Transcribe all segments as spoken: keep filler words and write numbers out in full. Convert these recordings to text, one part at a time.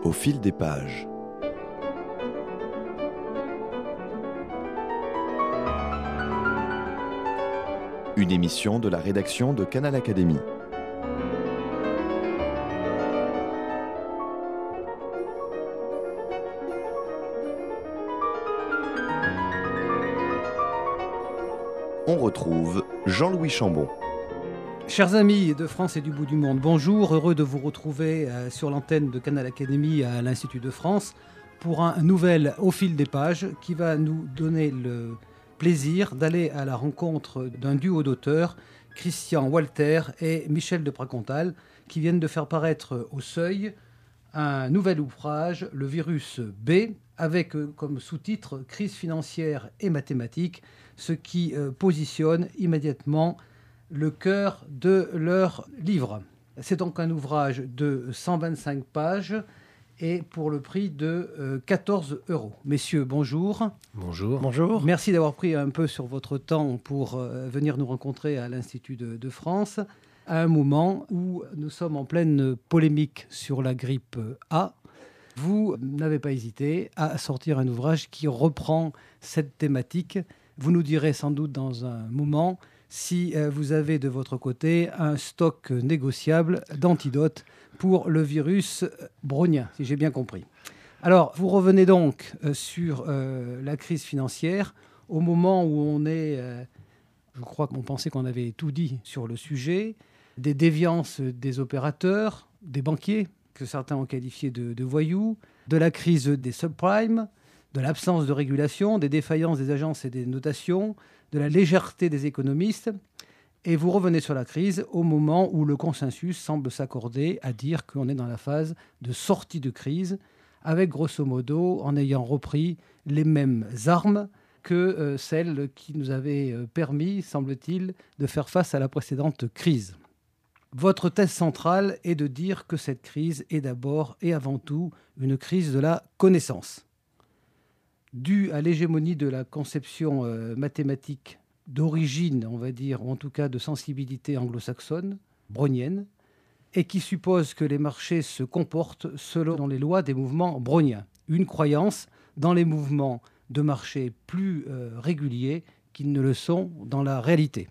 Au fil des pages. Une émission de la rédaction de Canal Académie. On retrouve Jean-Louis Chambon. Chers amis de France et du bout du monde, bonjour, heureux de vous retrouver euh, sur l'antenne de Canal Académie à l'Institut de France pour un nouvel Au fil des pages qui va nous donner le plaisir d'aller à la rencontre d'un duo d'auteurs, Christian Walter et Michel de Pracontal, qui viennent de faire paraître au Seuil un nouvel ouvrage, Le virus B, avec euh, comme sous-titre Crise financière et mathématique, ce qui euh, positionne immédiatement le cœur de leur livre. C'est donc un ouvrage de cent vingt-cinq pages et pour le prix de euh, quatorze euros. Messieurs, bonjour. Bonjour. Bonjour. Merci d'avoir pris un peu sur votre temps pour euh, venir nous rencontrer à l'Institut de, de France, à un moment où nous sommes en pleine polémique sur la grippe A. Vous n'avez pas hésité à sortir un ouvrage qui reprend cette thématique. Vous nous direz sans doute dans un moment si vous avez de votre côté un stock négociable d'antidotes pour le virus brownien, si j'ai bien compris. Alors, vous revenez donc sur euh, la crise financière au moment où on est, euh, je crois qu'on pensait qu'on avait tout dit sur le sujet, des déviances des opérateurs, des banquiers, que certains ont qualifiés de, de voyous, de la crise des subprimes, de l'absence de régulation, des défaillances des agences et des notations, de la légèreté des économistes. Et vous revenez sur la crise au moment où le consensus semble s'accorder à dire qu'on est dans la phase de sortie de crise, avec grosso modo, en ayant repris les mêmes armes que euh, celles qui nous avaient euh, permis, semble-t-il, de faire face à la précédente crise. Votre thèse centrale est de dire que cette crise est d'abord et avant tout une crise de la connaissance, due à l'hégémonie de la conception euh, mathématique d'origine, on va dire, ou en tout cas de sensibilité anglo-saxonne, brownienne, et qui suppose que les marchés se comportent selon les lois des mouvements browniens. Une croyance dans les mouvements de marché plus euh, réguliers qu'ils ne le sont dans la réalité.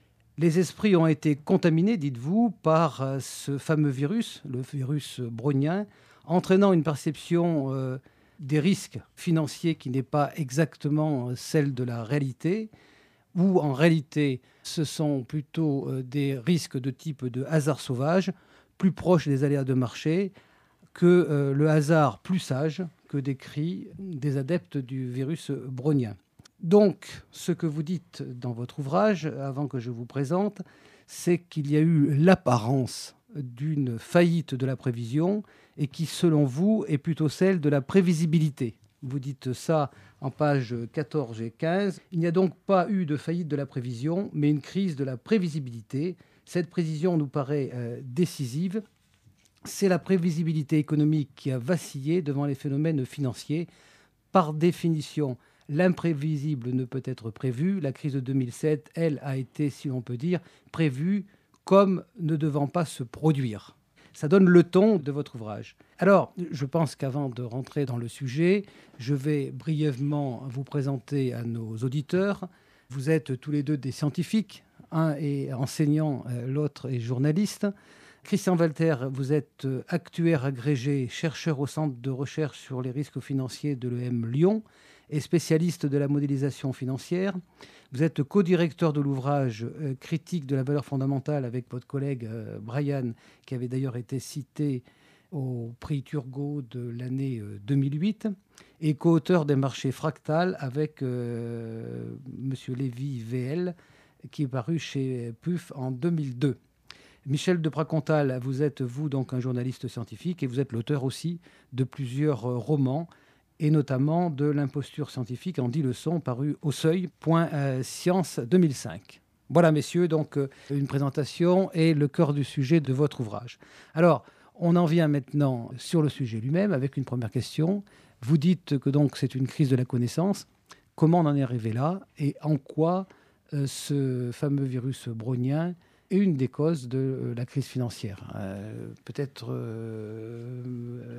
Les esprits ont été contaminés, dites-vous, par euh, ce fameux virus, le virus brownien, entraînant une perception euh, des risques financiers qui n'est pas exactement celle de la réalité, où en réalité ce sont plutôt des risques de type de hasard sauvage, plus proches des aléas de marché que euh, le hasard plus sage que décrit des adeptes du virus brownien. Donc, ce que vous dites dans votre ouvrage, avant que je vous présente, c'est qu'il y a eu l'apparence d'une faillite de la prévision et qui, selon vous, est plutôt celle de la prévisibilité. Vous dites ça en pages quatorze et quinze. Il n'y a donc pas eu de faillite de la prévision, mais une crise de la prévisibilité. Cette précision nous paraît euh, décisive. C'est la prévisibilité économique qui a vacillé devant les phénomènes financiers. Par définition, l'imprévisible ne peut être prévu. La crise de deux mille sept, elle, a été, si l'on peut dire, prévue comme ne devant pas se produire. Ça donne le ton de votre ouvrage. Alors, je pense qu'avant de rentrer dans le sujet, je vais brièvement vous présenter à nos auditeurs. Vous êtes tous les deux des scientifiques. Un est enseignant, l'autre est journaliste. Christian Walter, vous êtes actuaire agrégé, chercheur au Centre de recherche sur les risques financiers de l'E M Lyon et spécialiste de la modélisation financière. Vous êtes co-directeur de l'ouvrage euh, Critique de la valeur fondamentale avec votre collègue euh, Brian, qui avait d'ailleurs été cité au prix Turgot de l'année euh, deux mille huit, et co-auteur des marchés fractales avec euh, M. Lévy V L, qui est paru chez P U F en deux mille deux. Michel de Pracontal, vous êtes, vous, donc un journaliste scientifique, et vous êtes l'auteur aussi de plusieurs euh, romans, et notamment de l'imposture scientifique en dix leçons paru au Seuil, point euh, Science deux mille cinq. Voilà, messieurs, donc euh, une présentation et le cœur du sujet de votre ouvrage. Alors, on en vient maintenant sur le sujet lui-même avec une première question. Vous dites que donc c'est une crise de la connaissance. Comment on en est arrivé là et en quoi euh, ce fameux virus brownien est une des causes de euh, la crise financière. Euh, peut-être euh,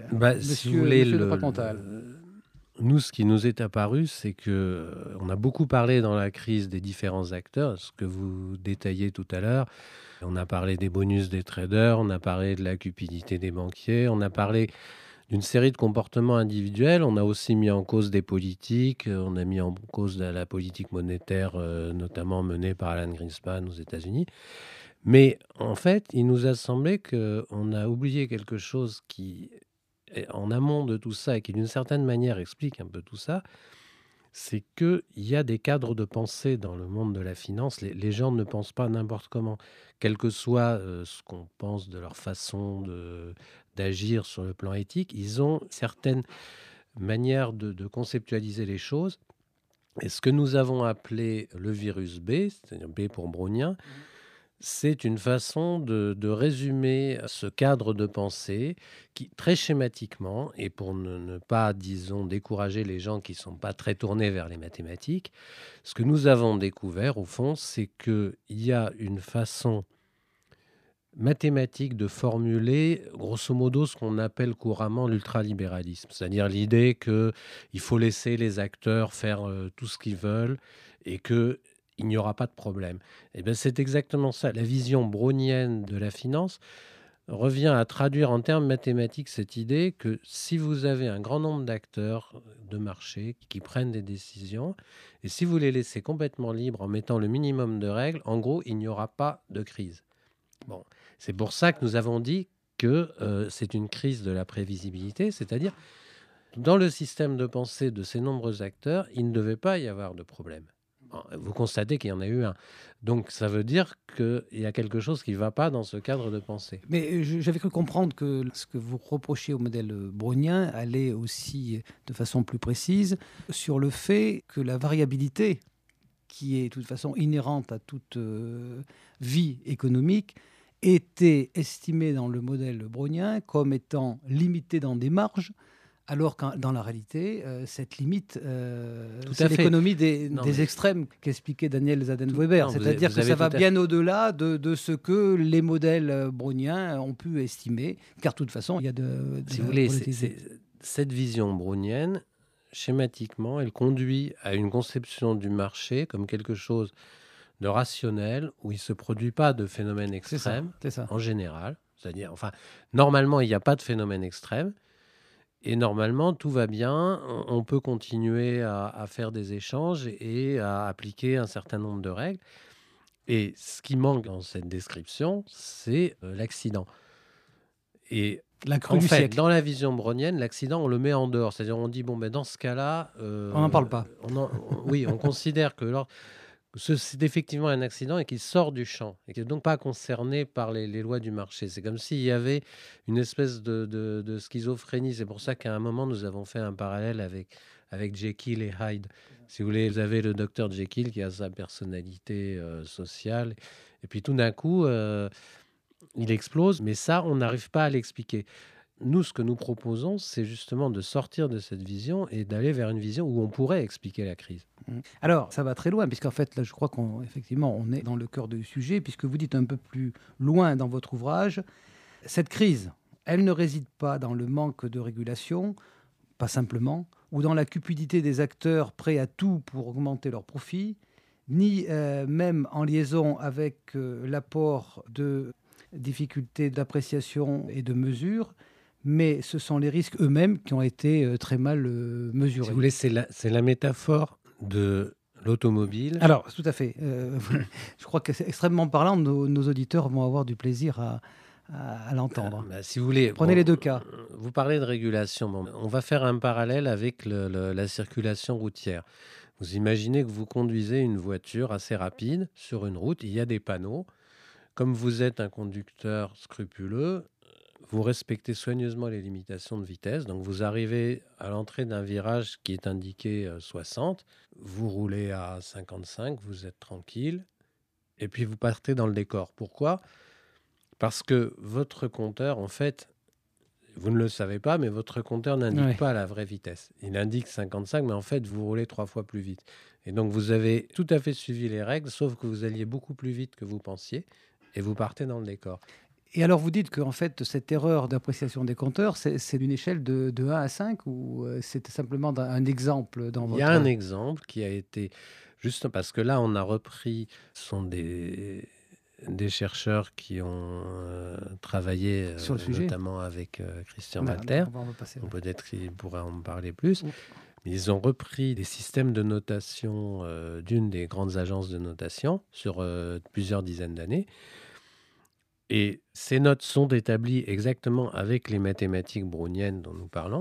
bah, monsieur, si vous voulez, monsieur le, le Pracontal. le- nous, ce qui nous est apparu, c'est que euh, on a beaucoup parlé dans la crise des différents acteurs, ce que vous détaillez tout à l'heure. On a parlé des bonus des traders, on a parlé de la cupidité des banquiers, on a parlé d'une série de comportements individuels. On a aussi mis en cause des politiques. euh, On a mis en cause la, la politique monétaire, euh, notamment menée par Alan Greenspan aux États-Unis. Mais en fait, il nous a semblé qu'on a oublié quelque chose qui est en amont de tout ça et qui, d'une certaine manière, explique un peu tout ça. C'est qu'il y a des cadres de pensée dans le monde de la finance. Les, les gens ne pensent pas n'importe comment, quel que soit euh, ce qu'on pense de leur façon de, d'agir sur le plan éthique. Ils ont certaines manières de, de conceptualiser les choses. Et ce que nous avons appelé le virus B, c'est-à-dire B pour brownien, c'est une façon de, de résumer ce cadre de pensée qui, très schématiquement, et pour ne, ne pas, disons, décourager les gens qui ne sont pas très tournés vers les mathématiques, ce que nous avons découvert, au fond, c'est qu'il y a une façon mathématique de formuler, grosso modo, ce qu'on appelle couramment l'ultralibéralisme, c'est-à-dire l'idée qu'il faut laisser les acteurs faire euh, tout ce qu'ils veulent et que il n'y aura pas de problème. Et bien, c'est exactement ça. La vision brownienne de la finance revient à traduire en termes mathématiques cette idée que si vous avez un grand nombre d'acteurs de marché qui prennent des décisions, et si vous les laissez complètement libres en mettant le minimum de règles, en gros, il n'y aura pas de crise. Bon, c'est pour ça que nous avons dit que euh, c'est une crise de la prévisibilité, c'est-à-dire dans le système de pensée de ces nombreux acteurs, il ne devait pas y avoir de problème. Vous constatez qu'il y en a eu un. Donc, ça veut dire qu'il y a quelque chose qui ne va pas dans ce cadre de pensée. Mais j'avais cru comprendre que ce que vous reprochez au modèle brownien allait aussi, de façon plus précise, sur le fait que la variabilité, qui est de toute façon inhérente à toute euh, vie économique, était estimée dans le modèle brownien comme étant limitée dans des marges, alors que dans la réalité, euh, cette limite, euh, c'est l'économie des, non, des mais... extrêmes qu'expliquait Daniel Zadenweber. C'est-à-dire que ça va bien fait... au-delà de, de ce que les modèles browniens ont pu estimer, car de toute façon, il y a de... de si vous voulez, c'est, c'est, cette vision brownienne, schématiquement, elle conduit à une conception du marché comme quelque chose de rationnel, où il ne se produit pas de phénomène extrême, c'est ça, c'est ça. en général. C'est-à-dire, enfin, normalement, il n'y a pas de phénomène extrême. Et normalement, tout va bien. On peut continuer à, à faire des échanges et à appliquer un certain nombre de règles. Et ce qui manque dans cette description, c'est euh, l'accident. Et la crue en du fait, siècle. Dans la vision brownienne, l'accident, on le met en dehors. C'est-à-dire, on dit, bon, ben, dans ce cas-là... Euh, on n'en parle pas. On en, on, oui, on considère que lors, c'est effectivement un accident et qu'il sort du champ et qui n'est donc pas concerné par les, les lois du marché. C'est comme s'il y avait une espèce de, de, de schizophrénie. C'est pour ça qu'à un moment, nous avons fait un parallèle avec, avec Jekyll et Hyde. Si vous voulez, vous avez le docteur Jekyll qui a sa personnalité euh, sociale. Et puis tout d'un coup, euh, il explose. Mais ça, on n'arrive pas à l'expliquer. Nous, ce que nous proposons, c'est justement de sortir de cette vision et d'aller vers une vision où on pourrait expliquer la crise. Alors, ça va très loin, puisqu'en fait, là, je crois qu'effectivement, on, on est dans le cœur du sujet, puisque vous dites un peu plus loin dans votre ouvrage, cette crise, elle ne réside pas dans le manque de régulation, pas simplement, ou dans la cupidité des acteurs prêts à tout pour augmenter leurs profits, ni euh, même en liaison avec euh, l'apport de difficultés d'appréciation et de mesure, mais ce sont les risques eux-mêmes qui ont été euh, très mal euh, mesurés. Si vous voulez, c'est la, c'est la métaphore de l'automobile. Alors, tout à fait. Euh, je crois que c'est extrêmement parlant. Nos, nos auditeurs vont avoir du plaisir à, à, à l'entendre. Euh, bah, si vous voulez, prenez bon, les deux cas. Vous parlez de régulation. Bon, on va faire un parallèle avec le, le, la circulation routière. Vous imaginez que vous conduisez une voiture assez rapide sur une route. Il y a des panneaux. Comme vous êtes un conducteur scrupuleux, vous respectez soigneusement les limitations de vitesse. Donc, vous arrivez à l'entrée d'un virage qui est indiqué soixante. Vous roulez à cinquante-cinq, vous êtes tranquille. Et puis, vous partez dans le décor. Pourquoi ? Parce que votre compteur, en fait, vous ne le savez pas, mais votre compteur n'indique ouais. pas la vraie vitesse. Il indique cinquante-cinq, mais en fait, vous roulez trois fois plus vite. Et donc, vous avez tout à fait suivi les règles, sauf que vous alliez beaucoup plus vite que vous pensiez, et vous partez dans le décor. Et alors, vous dites qu'en fait, cette erreur d'appréciation des compteurs, c'est, c'est d'une échelle de, de un à cinq ou euh, c'était simplement d'un- un exemple dans votre... Il y a un exemple qui a été, juste parce que là, on a repris, ce sont des, des chercheurs qui ont euh, travaillé euh, Sur le sujet. notamment avec euh, Christian Voilà, Walter. donc on va- on va passer, Donc ouais. peut-être qu'il pourra en parler plus. Oui. Mais ils ont repris des systèmes de notation euh, d'une des grandes agences de notation sur euh, plusieurs dizaines d'années. Et ces notes sont établies exactement avec les mathématiques browniennes dont nous parlons.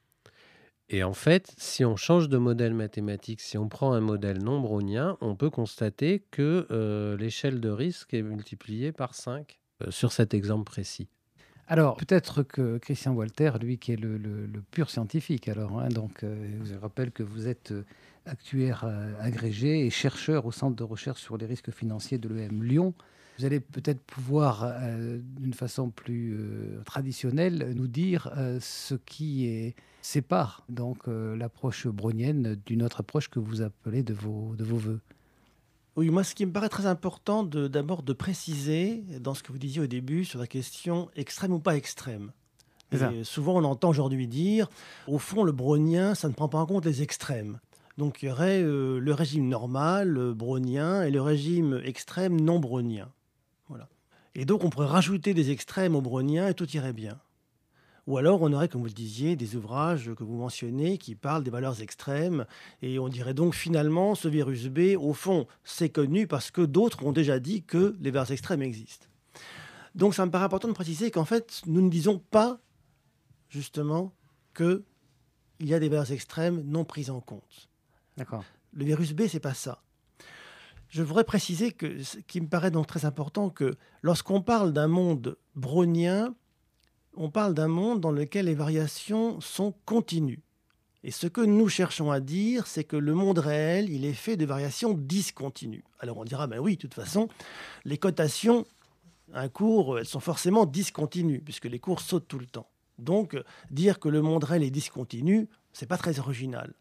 Et en fait, si on change de modèle mathématique, si on prend un modèle non brownien, on peut constater que euh, l'échelle de risque est multipliée par cinq euh, sur cet exemple précis. Alors, peut-être que Christian Walter, lui qui est le, le- le pur scientifique, alors, hein, donc, euh, je rappelle que vous êtes euh, actuaire euh, agrégé et chercheur au Centre de recherche sur les risques financiers de l'E M Lyon. Vous allez peut-être pouvoir, euh, d'une façon plus euh, traditionnelle, nous dire euh, ce qui est- sépare donc euh, l'approche brownienne d'une autre approche que vous appelez de vos, de vos voeux. Oui, moi, ce qui me paraît très important, de, d'abord de préciser dans ce que vous disiez au début sur la question extrême ou pas extrême. C'est ça. Et souvent, on entend aujourd'hui dire, au fond, le brownien, ça ne prend pas en compte les extrêmes. Donc, il y aurait euh, le régime normal, euh, brownien, et le régime extrême non brownien. Voilà. Et donc, on pourrait rajouter des extrêmes au brownien et tout irait bien. Ou alors, on aurait, comme vous le disiez, des ouvrages que vous mentionnez qui parlent des valeurs extrêmes. Et on dirait donc finalement, ce virus B, au fond, c'est connu parce que d'autres ont déjà dit que les valeurs extrêmes existent. Donc, ça me paraît important de préciser qu'en fait, nous ne disons pas, justement, qu'il y a des valeurs extrêmes non prises en compte. D'accord. Le virus B, c'est pas ça. Je voudrais préciser que ce qui me paraît donc très important, que lorsqu'on parle d'un monde brownien, on parle d'un monde dans lequel les variations sont continues. Et ce que nous cherchons à dire, c'est que le monde réel, il est fait de variations discontinues. Alors on dira, ben oui, de toute façon, les cotations, un cours, elles sont forcément discontinues, puisque les cours sautent tout le temps. Donc, dire que le monde réel est discontinu, c'est pas très original.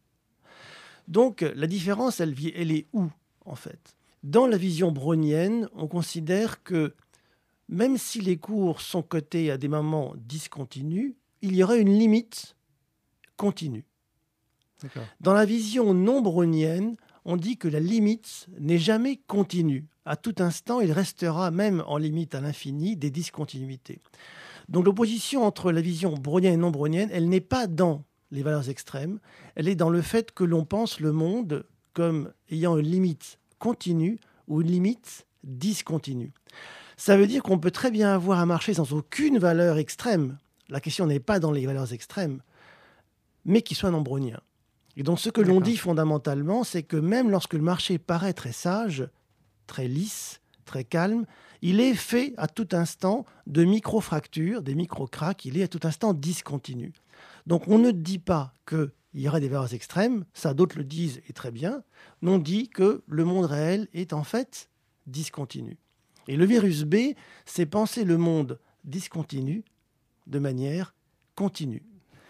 Donc, la différence, elle, vi- elle est où, en fait? Dans la vision brownienne, on considère que même si les cours sont cotés à des moments discontinus, il y aurait une limite continue. D'accord. Dans la vision non brownienne, on dit que la limite n'est jamais continue. À tout instant, il restera, même en limite à l'infini, des discontinuités. Donc l'opposition entre la vision brownienne et non brownienne, elle n'est pas dans les valeurs extrêmes, elle est dans le fait que l'on pense le monde comme ayant une limite continue ou une limite discontinue. Ça veut dire qu'on peut très bien avoir un marché sans aucune valeur extrême. La question n'est pas dans les valeurs extrêmes, mais qui soit non brownien. Et donc ce que l'on D'accord. dit fondamentalement, c'est que même lorsque le marché paraît très sage, très lisse, très calme, il est fait à tout instant de micro-fractures, des micro-cracks, il est à tout instant discontinu. Donc on ne dit pas qu'il y aurait des valeurs extrêmes, ça d'autres le disent et très bien, mais on dit que le monde réel est en fait discontinu. Et le virus B, c'est penser le monde discontinu de manière continue.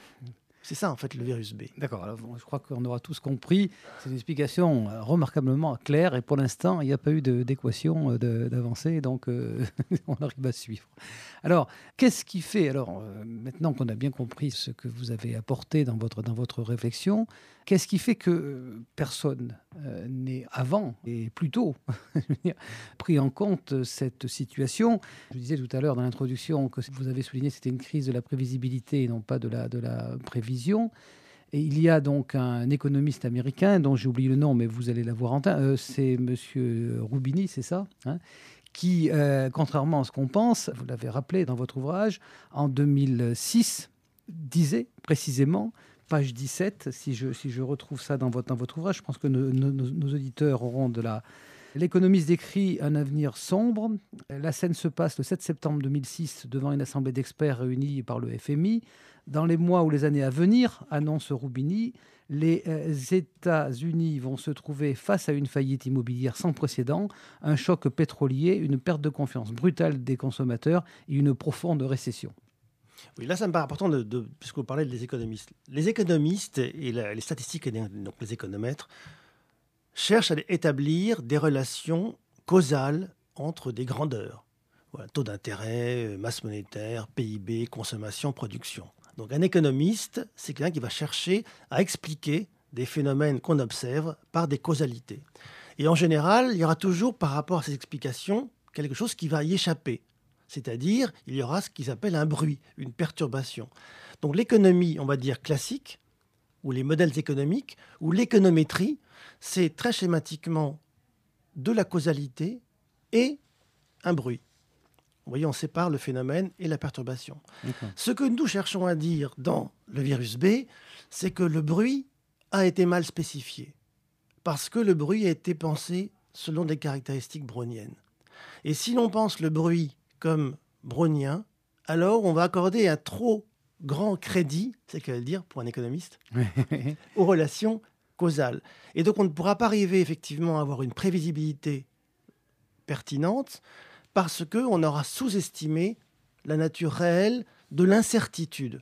C'est ça, en fait, le virus B. D'accord, alors, bon, je crois qu'on aura tous compris. C'est une explication euh, remarquablement claire et pour l'instant, il n'y a pas eu de- d'équation euh, de- d'avancée, donc euh, on arrive à suivre. Alors, qu'est-ce qui fait, alors euh, maintenant qu'on a bien compris ce que vous avez apporté dans votre, dans votre réflexion, qu'est-ce qui fait que euh, personne euh, n'est avant et plus tôt je veux dire, pris en compte cette situation? Je disais tout à l'heure dans l'introduction que vous avez souligné que c'était une crise de la prévisibilité et non pas de la, de la prévision. Et il y a donc un économiste américain dont j'ai oublié le nom, mais vous allez l'avoir en tête, euh, c'est Monsieur Roubini, c'est ça, hein, qui, euh, contrairement à ce qu'on pense, vous l'avez rappelé dans votre ouvrage, en deux mille six, disait précisément, page dix-sept, si je, si je retrouve ça dans votre, dans votre ouvrage, je pense que nos, nos- nos auditeurs auront de la... L'économiste décrit un avenir sombre. La scène se passe le sept septembre deux mille six devant une assemblée d'experts réunis par le F M I. Dans les mois ou les années à venir, annonce Roubini, les euh, États-Unis vont se trouver face à une faillite immobilière sans précédent, un choc pétrolier, une perte de confiance brutale des consommateurs et une profonde récession. Oui, là, ça me paraît important, de, de, puisque vous parlez des économistes. Les économistes et la- les statistiques, et donc les économètres, cherchent à établir des relations causales entre des grandeurs. Voilà, taux d'intérêt, masse monétaire, P I B, consommation, production. Donc un économiste, c'est quelqu'un qui va chercher à expliquer des phénomènes qu'on observe par des causalités. Et en général, il y aura toujours par rapport à ces explications quelque chose qui va y échapper. C'est-à-dire, il y aura ce qu'ils appellent un bruit, une perturbation. Donc l'économie, on va dire classique, ou les modèles économiques, ou l'économétrie, c'est très schématiquement de la causalité et un bruit. Vous voyez, on sépare le phénomène et la perturbation. Okay. Ce que nous cherchons à dire dans le virus B, c'est que le bruit a été mal spécifié, parce que le bruit a été pensé selon des caractéristiques browniennes. Et si l'on pense le bruit comme brownien, alors on va accorder un trop grand crédit, c'est ce qu'elle veut dire pour un économiste, aux relations causales. Et donc on ne pourra pas arriver effectivement à avoir une prévisibilité pertinente parce qu'on aura sous-estimé la nature réelle de l'incertitude.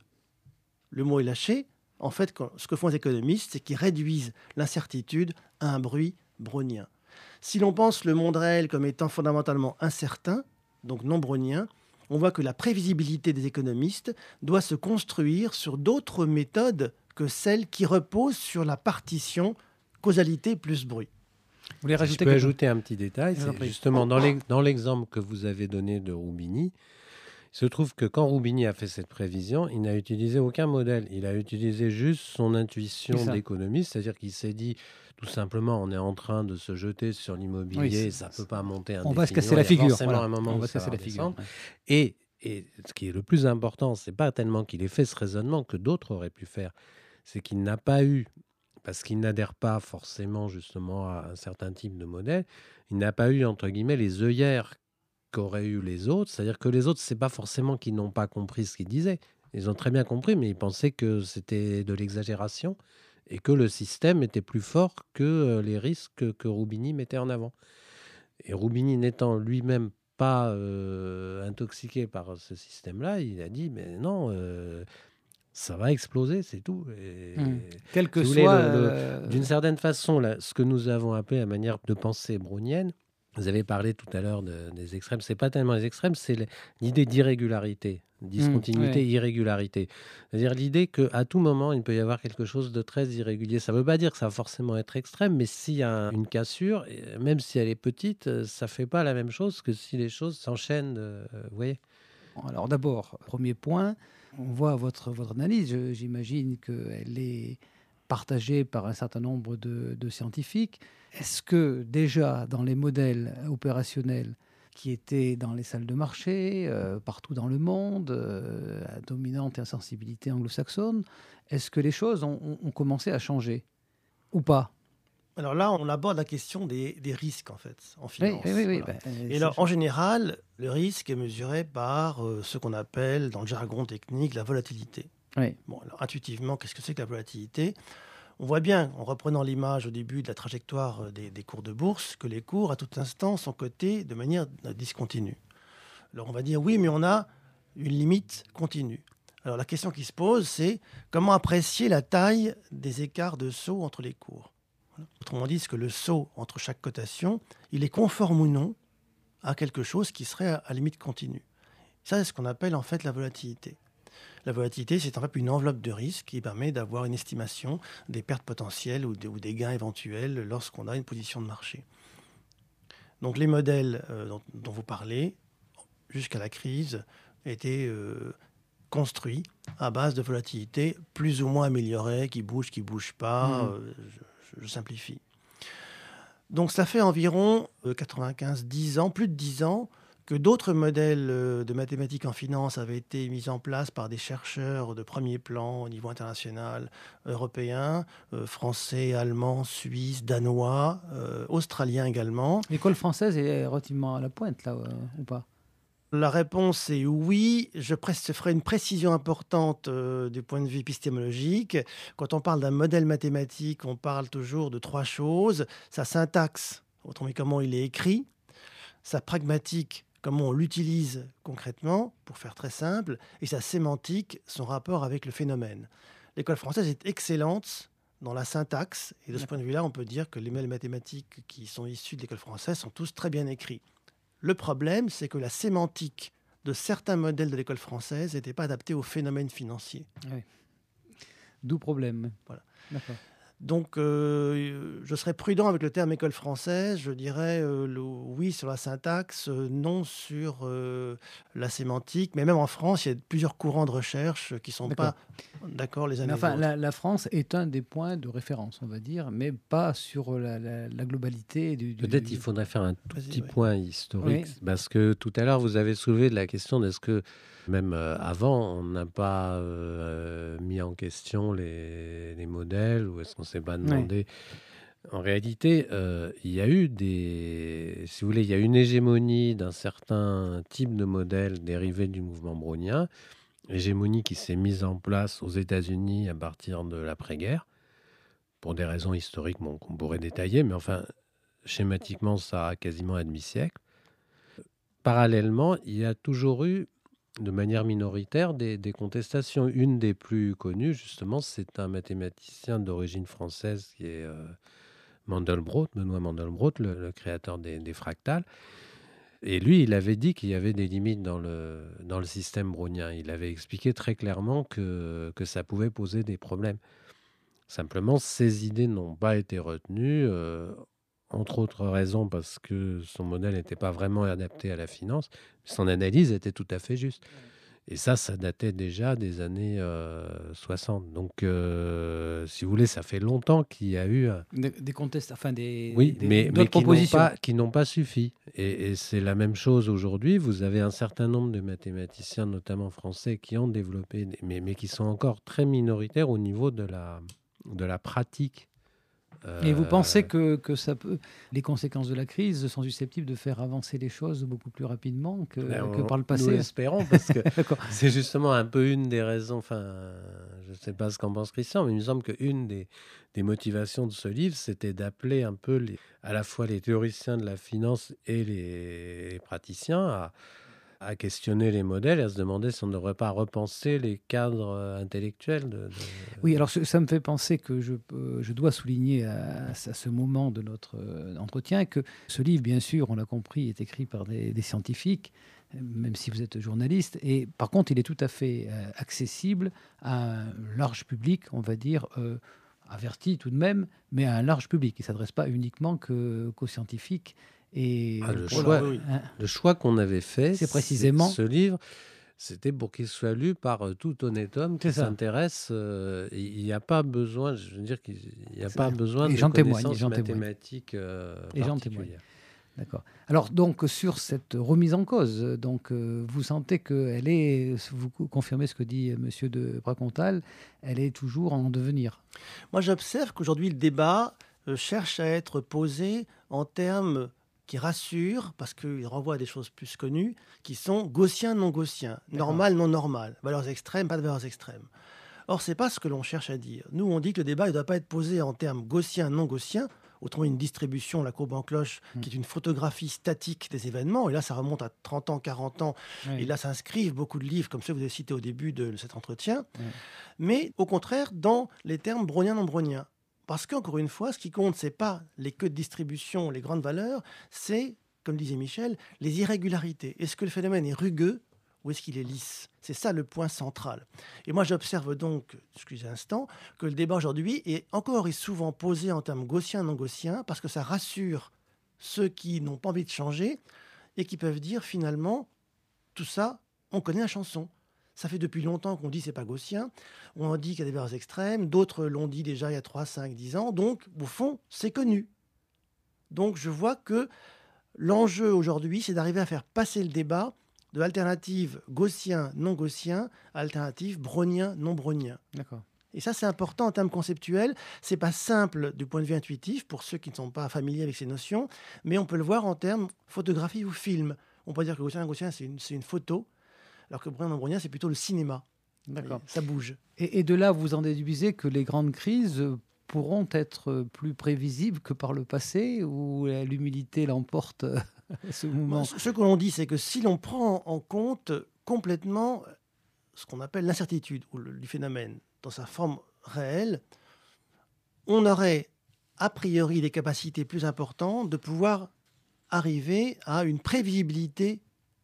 Le mot est lâché. En fait, ce que font les économistes, c'est qu'ils réduisent l'incertitude à un bruit brownien. Si l'on pense le monde réel comme étant fondamentalement incertain, donc non brownien, on voit que la prévisibilité des économistes doit se construire sur d'autres méthodes que celles qui reposent sur la partition causalité plus bruit. Vous voulez rajouter Je peux ajouter un petit détail. C'est justement dans, les, dans l'exemple que vous avez donné de Roubini, il se trouve que quand Roubini a fait cette prévision, il n'a utilisé aucun modèle. Il a utilisé juste son intuition d'économiste, c'est-à-dire qu'il s'est dit tout simplement on est en train de se jeter sur l'immobilier, oui, ça ne peut pas monter indéfiniment. On va se casser la figure. Voilà. Un moment on va se casser la figure. Ouais. Et, et ce qui est le plus important, ce n'est pas tellement qu'il ait fait ce raisonnement que d'autres auraient pu faire, c'est qu'il n'a pas eu, parce qu'il n'adhère pas forcément justement à un certain type de modèle, il n'a pas eu entre guillemets les œillères qu'auraient eu les autres, c'est-à-dire que les autres, c'est pas forcément qu'ils n'ont pas compris ce qu'ils disaient, ils ont très bien compris, mais ils pensaient que c'était de l'exagération et que le système était plus fort que les risques que Roubini mettait en avant. Et Roubini n'étant lui-même pas euh, intoxiqué par ce système-là, il a dit, mais non, euh, ça va exploser, c'est tout. Et, mmh. Quel que si soit... le, le, euh... D'une certaine façon, là, ce que nous avons appelé la manière de penser brownienne, vous avez parlé tout à l'heure de, des extrêmes. Ce n'est pas tellement les extrêmes, c'est l'idée d'irrégularité, discontinuité, mmh, oui. irrégularité. C'est-à-dire l'idée qu'à tout moment, il peut y avoir quelque chose de très irrégulier. Ça ne veut pas dire que ça va forcément être extrême, mais s'il y a une cassure, même si elle est petite, ça ne fait pas la même chose que si les choses s'enchaînent. Euh, vous voyez ? Alors d'abord, premier point, on voit votre, votre analyse. J'imagine qu'elle est partagée par un certain nombre de, de scientifiques. Est-ce que déjà dans les modèles opérationnels qui étaient dans les salles de marché, euh, partout dans le monde, euh, à dominante et à sensibilité anglo-saxonne, est-ce que les choses ont, ont commencé à changer ou pas ? Alors là, on aborde la question des, des risques, en fait, en finance. Oui, oui, oui. Voilà. Ben, et alors, en général, le risque est mesuré par euh, ce qu'on appelle, dans le jargon technique, la volatilité. Oui. Bon, alors, intuitivement, qu'est-ce que c'est que la volatilité ? On voit bien, en reprenant l'image au début de la trajectoire des, des cours de bourse, que les cours, à tout instant, sont cotés de manière discontinue. Alors, on va dire, oui, mais on a une limite continue. Alors, la question qui se pose, c'est comment apprécier la taille des écarts de saut entre les cours ? Autrement dit, est-ce que le saut entre chaque cotation, il est conforme ou non à quelque chose qui serait à, à limite continue. Ça, c'est ce qu'on appelle en fait la volatilité. La volatilité, c'est en fait une enveloppe de risque qui permet d'avoir une estimation des pertes potentielles ou des, ou des gains éventuels lorsqu'on a une position de marché. Donc les modèles euh, dont, dont vous parlez, jusqu'à la crise, étaient euh, construits à base de volatilité plus ou moins améliorée, qui bouge, qui ne bouge pas. Mmh. Euh, je, je simplifie. Donc ça fait environ euh, quatre-vingt-quinze, dix ans, plus de dix ans, que d'autres modèles de mathématiques en finance avaient été mis en place par des chercheurs de premier plan au niveau international, européen, euh, français, allemand, suisse, danois, euh, australien également. L'école française est relativement à la pointe, là, euh, ou pas ? La réponse est oui. Je ferai une précision importante euh, du point de vue épistémologique. Quand on parle d'un modèle mathématique, on parle toujours de trois choses. Sa syntaxe, autrement dit comment il est écrit, sa pragmatique, comment on l'utilise concrètement, pour faire très simple, et sa sémantique, son rapport avec le phénomène. L'école française est excellente dans la syntaxe, et de ce point de vue-là, on peut dire que les modèles mathématiques qui sont issus de l'école française sont tous très bien écrits. Le problème, c'est que la sémantique de certains modèles de l'école française n'était pas adaptée aux phénomènes financiers. Oui. D'où problème. Voilà. D'accord. Donc, euh, je serais prudent avec le terme école française. Je dirais euh, le oui sur la syntaxe, euh, non sur euh, la sémantique. Mais même en France, il y a plusieurs courants de recherche qui ne sont D'accord. pas d'accord les uns Mais les enfin, autres. la, la France est un des points de référence, on va dire, mais pas sur la, la- la globalité du. du- Peut-être du- il faudrait faire un tout Vas-y, petit ouais. point historique, Oui. parce que tout à l'heure, vous avez soulevé de la question d'est-ce que, même euh, avant, on n'a pas euh, mis en question les, les modèles, ou est-ce qu'on ne s'est pas demandé. En réalité, euh, il y a eu des... Si vous voulez, il y a une hégémonie d'un certain type de modèle dérivé du mouvement brownien, hégémonie qui s'est mise en place aux États-Unis à partir de l'après-guerre, pour des raisons historiques bon, qu'on pourrait détailler, mais enfin, schématiquement, ça a quasiment un demi-siècle. Parallèlement, il y a toujours eu, de manière minoritaire, des, des contestations. Une des plus connues, justement, c'est un mathématicien d'origine française qui est euh, Mandelbrot, Benoît Mandelbrot, le, le créateur des, des fractales. Et lui, il avait dit qu'il y avait des limites dans le, dans le système brownien. Il avait expliqué très clairement que, que ça pouvait poser des problèmes. Simplement, ces idées n'ont pas été retenues, euh, entre autres raisons parce que son modèle n'était pas vraiment adapté à la finance. Son analyse était tout à fait juste. Et ça, ça datait déjà des années euh, soixante. Donc, euh, si vous voulez, ça fait longtemps qu'il y a eu... un- Des, des contestes, enfin des, Oui, des- mais, d'autres mais qui n'ont propositions. pas, qui n'ont pas suffi. Et, et c'est la même chose aujourd'hui. Vous avez un certain nombre de mathématiciens, notamment français, qui ont développé, des- mais, mais qui sont encore très minoritaires au niveau de la, de la pratique. Et vous Euh, pensez que, que ça peut, les conséquences de la crise sont susceptibles de faire avancer les choses beaucoup plus rapidement que, ben, que on- par le Nous passé? l'espérons, parce que D'accord. c'est justement un peu une des raisons, enfin, je ne sais pas ce qu'en pense Christian, mais il me semble qu'une des, des motivations de ce livre, c'était d'appeler un peu les, à la fois les théoriciens de la finance et les, les praticiens à, à questionner les modèles et à se demander si on ne devrait pas repenser les cadres euh, intellectuels. De, de- Oui, alors ce- ça me fait penser que je, peux- je dois souligner à, à ce moment de notre euh, entretien que ce livre, bien sûr, on l'a compris, est écrit par des, des scientifiques, euh, même si vous êtes journaliste. Et par contre, il est tout à fait euh, accessible à un large public, on va dire, euh, averti tout de même, mais à un large public. Il ne s'adresse pas uniquement que, qu'aux scientifiques. Et Ah, le voilà, choix- oui, oui. hein. Le choix qu'on avait fait, C'est précisément- ce livre, c'était pour qu'il soit lu par euh, tout honnête homme qui C'est ça. s'intéresse. euh, Il n'y a pas besoin, je veux dire qu'il n'y a C'est pas vrai. besoin Et de j'en témoigne, connaissances j'en témoigne. mathématiques euh, Et j'en particulières. témoigne. D'accord. Alors, donc, sur cette remise en cause, donc, euh, vous sentez qu'elle est, vous confirmez ce que dit M. de Bracontal, elle est toujours en devenir. Moi, j'observe qu'aujourd'hui, le débat euh, cherche à être posé en termes qui rassurent, parce qu'il renvoie à des choses plus connues, qui sont gaussiens, non gaussiens, D'accord. normal, non normal, valeurs extrêmes, pas de valeurs extrêmes. Or, ce n'est pas ce que l'on cherche à dire. Nous, on dit que le débat ne doit pas être posé en termes gaussiens, non gaussiens, autrement une distribution, la courbe en cloche, Mm. qui est une photographie statique des événements, et là, ça remonte à trente ans, quarante ans, Oui. et là s'inscrivent beaucoup de livres, comme ceux que vous avez cités au début de cet entretien, Ouais. mais au contraire, dans les termes browniens, non browniens. Parce qu'encore une fois, ce qui compte, ce n'est pas les queues de distribution, les grandes valeurs, c'est, comme disait Michel, les irrégularités. Est-ce que le phénomène est rugueux ou est-ce qu'il est lisse? C'est ça le point central. Et moi, j'observe donc, excusez un instant, que le débat aujourd'hui est encore et souvent posé en termes gaussiens, non gaussiens, parce que ça rassure ceux qui n'ont pas envie de changer et qui peuvent dire finalement, tout ça, on connaît la chanson. Ça fait depuis longtemps qu'on dit c'est pas gaussien. On dit qu'il y a des valeurs extrêmes. D'autres l'ont dit déjà il y a trois, cinq, dix ans. Donc, au fond, c'est connu. Donc, je vois que l'enjeu aujourd'hui, c'est d'arriver à faire passer le débat de alternative gaussien, non gaussien, à alternative brownien, non brownien. D'accord. Et ça, c'est important en termes conceptuels. C'est pas simple du point de vue intuitif pour ceux qui ne sont pas familiers avec ces notions, mais on peut le voir en termes photographie ou film. On peut dire que gaussien, gaussien, c'est une, c'est une photo, alors que brownien, non brownien, c'est plutôt le cinéma. D'accord. Et ça bouge. Et, et de là, vous en déduisez que les grandes crises pourront être plus prévisibles que par le passé, où l'humilité l'emporte à ce moment. Ce ce que l'on dit, c'est que si l'on prend en compte complètement ce qu'on appelle l'incertitude ou le, du phénomène dans sa forme réelle, on aurait a priori des capacités plus importantes de pouvoir arriver à une prévisibilité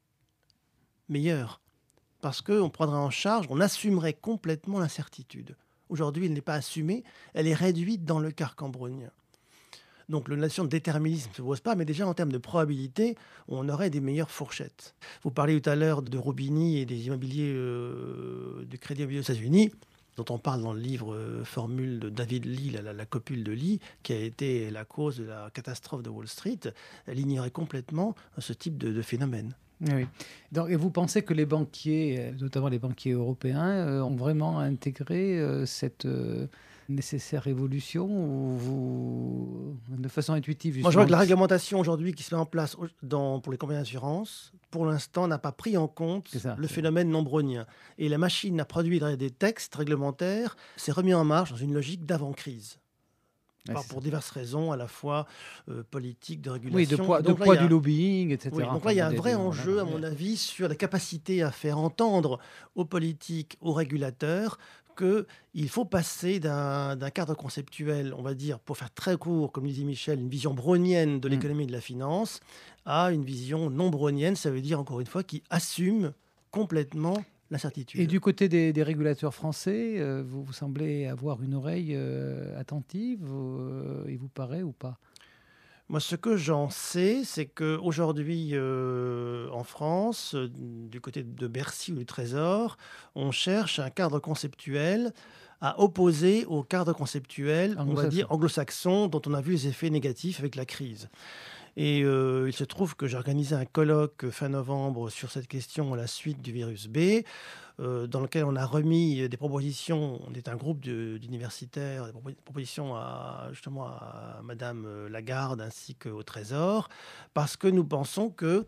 meilleure. Parce qu'on prendrait en charge, on assumerait complètement l'incertitude. Aujourd'hui, elle n'est pas assumée, elle est réduite dans le carcan brownien. Donc la notion de déterminisme ne se pose pas, mais déjà en termes de probabilité, on aurait des meilleures fourchettes. Vous parliez tout à l'heure de Roubini et des immobiliers euh, du Crédit Immobilier aux États-Unis, dont on parle dans le livre euh, Formule de David Lee, la, la, la copule de Lee, qui a été la cause de la catastrophe de Wall Street. Elle ignorait complètement ce type de, de phénomène. Oui. Donc, et vous pensez que les banquiers, notamment les banquiers européens, euh, ont vraiment intégré euh, cette euh, nécessaire évolution ou vous, de façon intuitive? Moi, je vois que la réglementation aujourd'hui qui se met en place dans, pour les compagnies d'assurance, pour l'instant, n'a pas pris en compte ça, le phénomène non brownien. Et la machine a produit des textes réglementaires, s'est remis en marche dans une logique d'avant-crise. Ouais, pour diverses raisons, à la fois euh, politiques, de régulation. Oui, de poids, donc de là, poids a... du lobbying, et cetera. Oui, donc enfin, là, il y a un des, vrai des, enjeu, voilà, à mon ouais. avis, sur la capacité à faire entendre aux politiques, aux régulateurs, qu'il faut passer d'un, d'un cadre conceptuel, on va dire, pour faire très court, comme le disait Michel, une vision brownienne de l'économie et de la finance, à une vision non brownienne, ça veut dire, encore une fois, qui assume complètement l'incertitude. Et du côté des, des régulateurs français, euh, vous, vous semblez avoir une oreille euh, attentive, euh, il vous paraît ou pas? Moi, ce que j'en sais, c'est qu'aujourd'hui, euh, en France, euh, du côté de Bercy ou du Trésor, on cherche un cadre conceptuel à opposer au cadre conceptuel, on va dire, anglo-saxon, dont on a vu les effets négatifs avec la crise. Et euh, il se trouve que j'ai organisé un colloque fin novembre sur cette question à la suite du virus B, euh, dans lequel on a remis des propositions. On est un groupe de, d'universitaires, des propositions à, justement à Madame Lagarde ainsi qu'au Trésor, parce que nous pensons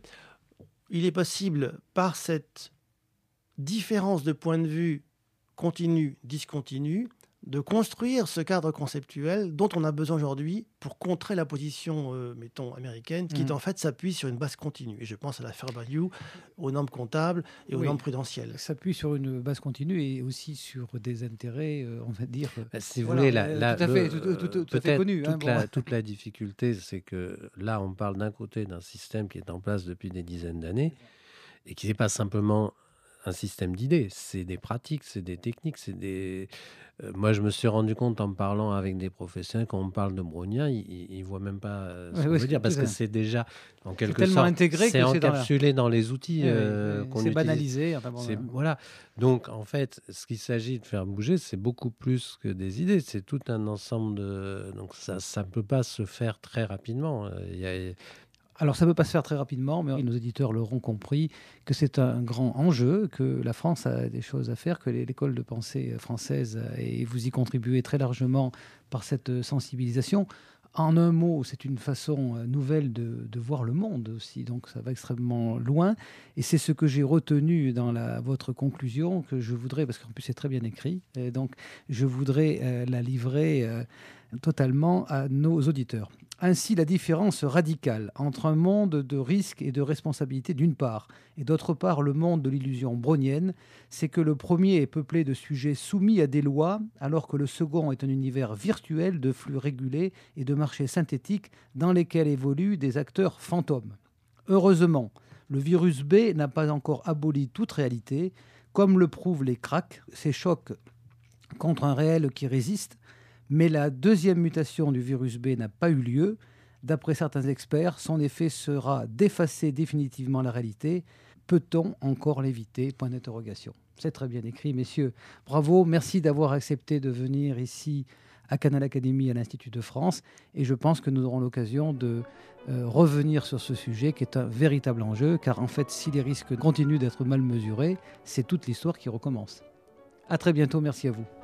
qu'il est possible, par cette différence de point de vue continu, discontinu, de construire ce cadre conceptuel dont on a besoin aujourd'hui pour contrer la position, euh, mettons, américaine, qui, mmh. en fait, s'appuie sur une base continue. Et je pense à la fair value, aux normes comptables et aux oui, normes prudentielles. S'appuie sur une base continue et aussi sur des intérêts, euh, on va dire... Bah, si vous voilà, voulez, la, la, tout à fait, tout, tout, tout, tout à fait connu. Toute, hein, la, bon. toute la difficulté, c'est que là, on parle d'un côté d'un système qui est en place depuis des dizaines d'années et qui n'est pas simplement un système d'idées, c'est des pratiques, c'est des techniques, c'est des... Euh, moi, je me suis rendu compte en parlant avec des professionnels, quand on parle de brownien, ils ne voient même pas ce ouais, qu'on oui, veut dire, parce que c'est déjà, en quelque c'est sorte, intégré c'est que encapsulé c'est dans, dans les outils oui, euh, oui, qu'on c'est utilise. Banalisé, enfin bon, c'est banalisé. Voilà. Donc, en fait, ce qu'il s'agit de faire bouger, c'est beaucoup plus que des idées. C'est tout un ensemble de... Donc, ça ne peut pas se faire très rapidement. Il y a... Alors, ça ne peut pas se faire très rapidement, mais nos éditeurs l'auront compris, que c'est un grand enjeu, que la France a des choses à faire, que l'école de pensée française, et vous y contribuez très largement par cette sensibilisation. En un mot, c'est une façon nouvelle de, de voir le monde aussi, donc ça va extrêmement loin. Et c'est ce que j'ai retenu dans la, votre conclusion, que je voudrais, parce qu'en plus c'est très bien écrit, et donc je voudrais euh, la livrer euh, totalement à nos auditeurs. Ainsi, la différence radicale entre un monde de risque et de responsabilité d'une part, et d'autre part le monde de l'illusion brownienne, c'est que le premier est peuplé de sujets soumis à des lois, alors que le second est un univers virtuel de flux régulés et de marchés synthétiques dans lesquels évoluent des acteurs fantômes. Heureusement, le virus B n'a pas encore aboli toute réalité, comme le prouvent les cracks, ces chocs contre un réel qui résiste. Mais la deuxième mutation du virus B n'a pas eu lieu. D'après certains experts, son effet sera d'effacer définitivement la réalité. Peut-on encore l'éviter ? Point d'interrogation. C'est très bien écrit, messieurs. Bravo, merci d'avoir accepté de venir ici à Canal Academy, à l'Institut de France. Et je pense que nous aurons l'occasion de euh, revenir sur ce sujet qui est un véritable enjeu, car en fait, si les risques continuent d'être mal mesurés, c'est toute l'histoire qui recommence. À très bientôt, merci à vous.